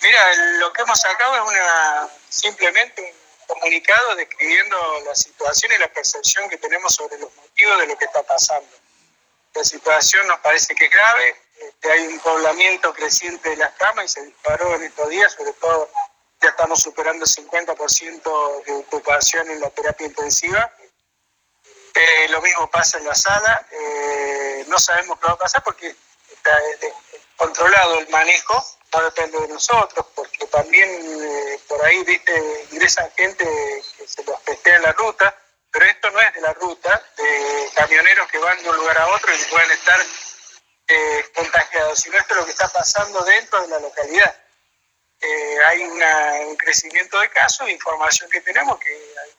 Mira, lo que hemos sacado es simplemente un comunicado describiendo la situación y la percepción que tenemos sobre los motivos de lo que está pasando. La situación nos parece que es grave, hay un poblamiento creciente de las camas y se disparó en estos días, sobre todo ya estamos superando el 50% de ocupación en la terapia intensiva. Lo mismo pasa en la sala, no sabemos qué va a pasar porque está controlado el manejo, no depende de nosotros, porque también por ahí, viste, ingresan gente que se los testea en la ruta, pero esto no es de la ruta, de camioneros que van de un lugar a otro y pueden estar contagiados, sino esto es lo que está pasando dentro de la localidad. Hay un crecimiento de casos, información que tenemos, que hay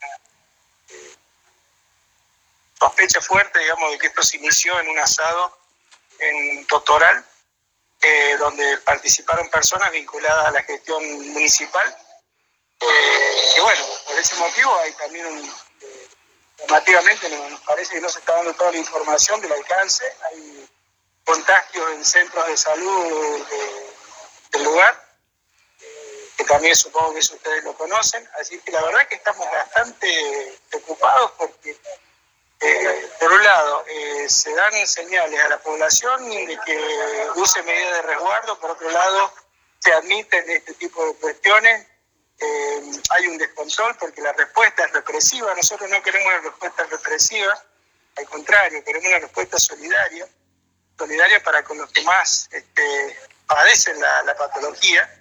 sospecha fuerte, digamos, de que esto se inició en un asado en Totoral, donde participaron personas vinculadas a la gestión municipal. Y bueno, por ese motivo hay también llamativamente nos parece que no se está dando toda la información del alcance. Hay contagios en centros de salud del lugar, que también supongo que eso ustedes lo conocen. Así que la verdad que estamos bastante preocupados porque por un lado, se dan señales a la población de que use medidas de resguardo, por otro lado, se admiten este tipo de cuestiones, hay un descontrol porque la respuesta es represiva. Nosotros no queremos una respuesta represiva, al contrario, queremos una respuesta solidaria para con los que más padecen la patología.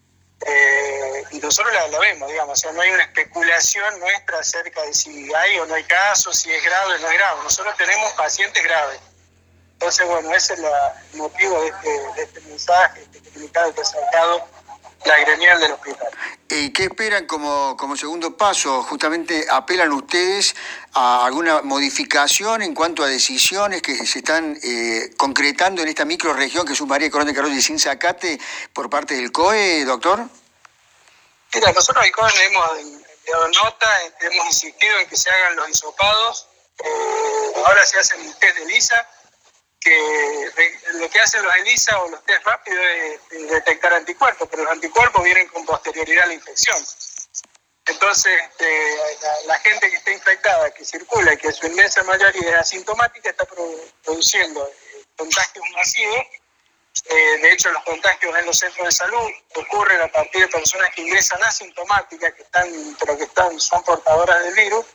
Y nosotros la vemos, digamos, o sea, no hay una especulación nuestra acerca de si hay o no hay casos, si es grave o no es grave. Nosotros tenemos pacientes graves. Entonces, bueno, ese es el motivo de este mensaje, este comunicado que ha sacado la gremial del hospital. ¿Y qué esperan como segundo paso? Justamente apelan ustedes a alguna modificación en cuanto a decisiones que se están concretando en esta microrregión que es María Corona de Carolla y Sinzacate por parte del COE, doctor. Mira, nosotros al COE le hemos enviado nota, hemos insistido en que se hagan los hisopados. Ahora se hacen test de ELISA, que lo que hacen los ELISA o los test rápidos es detectar anticuerpos, pero los anticuerpos vienen con posterioridad a la infección. Entonces, la gente que está infectada, que circula y que su inmensa mayoría es asintomática, está produciendo contagios masivos. De hecho, los contagios en los centros de salud ocurren a partir de personas que ingresan asintomáticas, son portadoras del virus,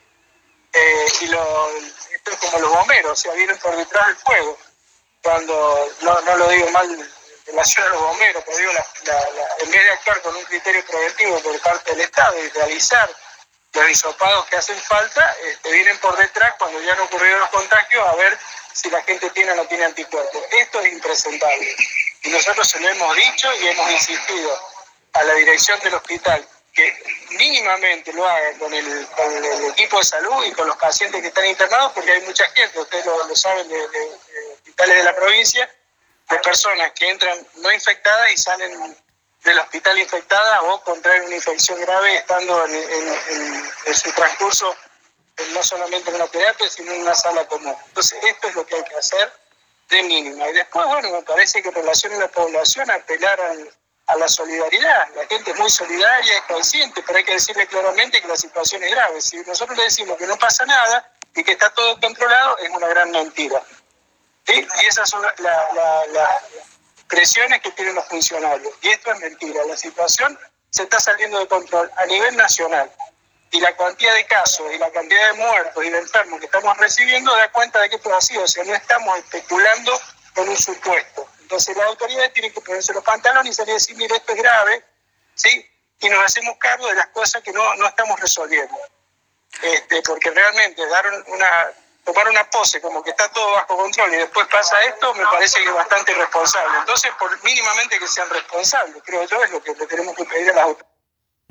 esto es como los bomberos, o sea, vienen por detrás del fuego. Cuando, no lo digo mal en relación a los bomberos, pero digo, en vez de actuar con un criterio preventivo por parte del Estado y realizar los hisopados que hacen falta, vienen por detrás cuando ya han ocurrido los contagios a ver si la gente tiene o no tiene anticuerpos. Esto es impresentable. Y nosotros se lo hemos dicho y hemos insistido a la dirección del hospital que mínimamente lo hagan con el equipo de salud y con los pacientes que están internados, porque hay mucha gente, ustedes lo saben, de hospitales de la provincia, de personas que entran no infectadas y salen del hospital infectada o contraen una infección grave estando en su transcurso, no solamente en una terapia, sino en una sala común. Entonces, esto es lo que hay que hacer de mínima. Y después, bueno, me parece que en relación a la población, apelar a la solidaridad. La gente es muy solidaria, es consciente, pero hay que decirle claramente que la situación es grave. Si nosotros le decimos que no pasa nada y que está todo controlado, es una gran mentira. ¿Sí? Y esas son las presiones que tienen los funcionarios. Y esto es mentira. La situación se está saliendo de control a nivel nacional. Y la cantidad de casos y la cantidad de muertos y de enfermos que estamos recibiendo da cuenta de que esto es así. O sea, no estamos especulando con un supuesto. Entonces las autoridades tienen que ponerse los pantalones y salir a decir, mire, esto es grave, ¿sí? Y nos hacemos cargo de las cosas que no estamos resolviendo. Porque realmente tomar una pose como que está todo bajo control y después pasa esto, me parece que es bastante irresponsable. Entonces, por mínimamente que sean responsables, creo yo, es lo que le tenemos que pedir a las autoridades.